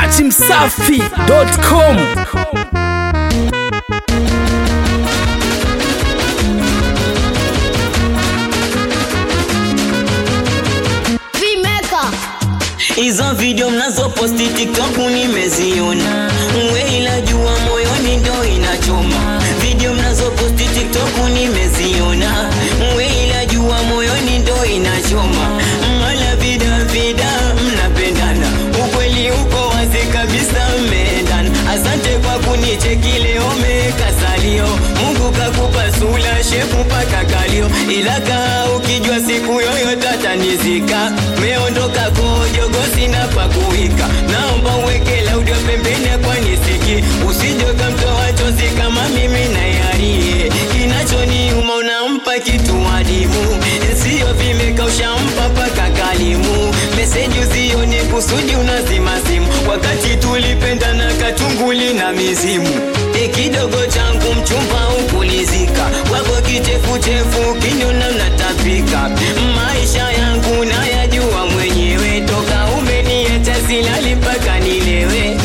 dachimsafi.com. Hizo video mnazo posti TikTok nimeziona, ila jua moyoni ndo inachoma. Video mnazo posti TikTok nimeziona, ila jua moyoni ndo inachoma. Mala vida mnapendana, ukweli uko wazi kabisa mmendana. Asante kwa kunicheki leo mekasalio, Mungu kakupa sura shepu paka kalio. Ila kaa ukijua siku yoyote atanizika, meondoka kojogo sina pakuika. Naomba uweke laudio pembeni kwa nisiki, usije kamtoa chozi kama mimi na yari. Kinachoniuma unampa kitu adimu, sio vimekausha mpa paka kalimu. Message usione kusudi unazima simu, wakati tulipendana katunguli na mizimu. Kidogo changu mchumba ukulizika, wako kichefu kinyona natapika. Maisha yangu nayajua mwenyewe, toka umeniacha silali mpaka nilewe.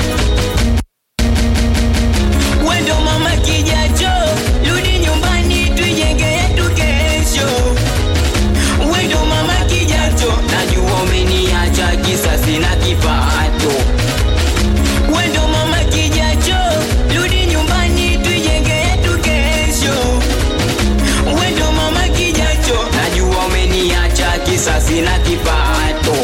Wendo mama kijacho, rudi nyumbani tujenge yetu kesho. Wendo mama kijacho, najua umeniacha kisa sina kipato. Wendo mama kijacho, rudi nyumbani tujenge yetu kesho. Wendo mama kijacho, najua umeniacha kisa sina kipato.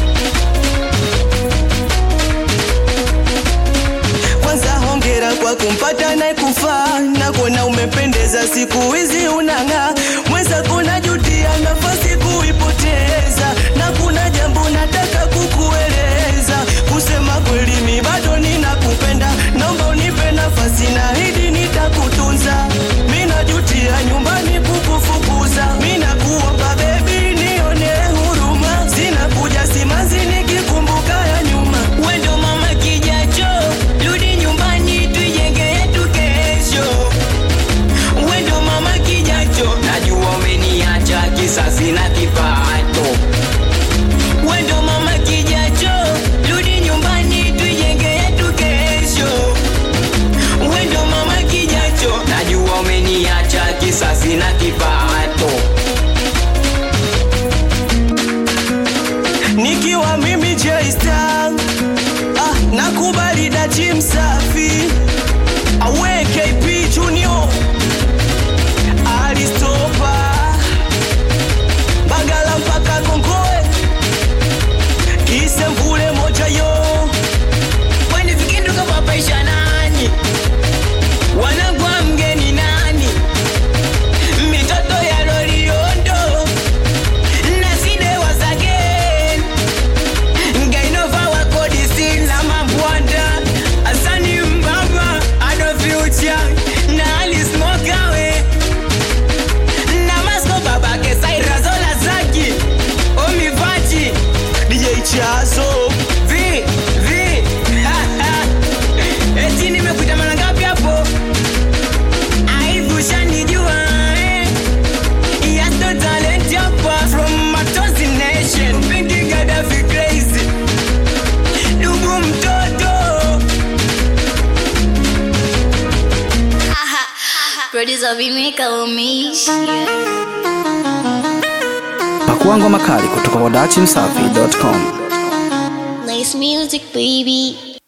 Kwanza hongera kwa kumpata na kufa, na kuona umependeza siku hizi unang'aa. Mweza kuna jutia nafasi kuipoteza, na kuna jambo nataka kukueleza. Kusema kweli mi bado ninakupenda, naomba unipe nafasi na hidi nitakutunza. Mina jutia nyumbani kukufukuza, mina kuomba baby nione huruma. Sina kuja simanzi nikikumbuka ya nyuma. Wendo mama kijacho, rudi nyumbani tujenge yetu kesho. Wendo mama kijacho, najua umeniacha kisa sina kipato. Wendo mama kijacho, rudi nyumbani tujenge yetu kesho. Wendo mama kijacho, najua umeniacha kisa sina kipato. Nikiwa mimi J-Star, nakubali dachimsafi. Awe KP Junior, Aristopa, Bagala mpaka Kongoe, Kisemvule moja yo. Wani vikindu kama paisha nani, wanagwa mgeni nani. Mitoto ya Loliondo, naside wasagen. Ngainova wako disi na mambwanda. Asani mbaba, Ado Future, na Alice Mokawe. Na masko babake Saira Zola Zaki, Omivachi, DJ Chazo. Vi eti nimekuita mara ngapi hapo? Aivusha nijua Yasto talent yapa from Matozi Nation. Pinky Gaddafi crazy, Dugu mtoto. Producer Vimeka Umishi. Pakuangwa makali kutoka kwa dachimsafi.com. Nice music baby.